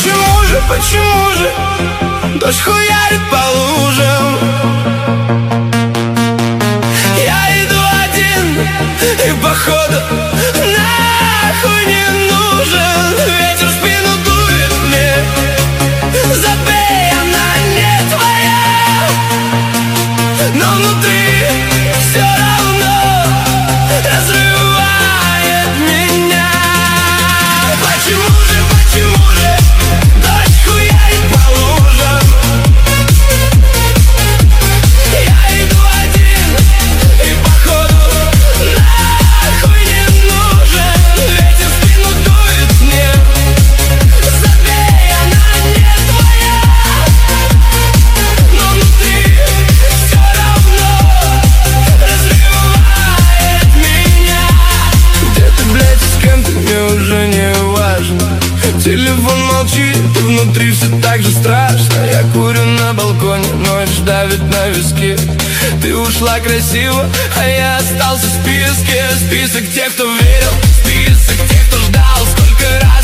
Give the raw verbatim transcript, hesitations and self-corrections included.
Почему же, почему же дождь хуярит по лужам? Я иду один, и походу нахуй не нужен. Ветер в спину дует мне, забей, она не твоя. Но внутри все равно разрывает меня. Почему же, почему же дождь хуярит по лужам? Я иду один, и походу нахуй не нужен. Ветер в спину дует мне, забей, она не твоя. Но внутри все равно разрывает меня. Где ты, блядь, с кем ты, мне уже не важно. Телефон молчит, и внутри все так же страшно. Я курю на балконе, ночь давит на виски. Ты ушла красиво, а я остался в списке. Список тех, кто верил, список тех, кто ждал. Сколько раз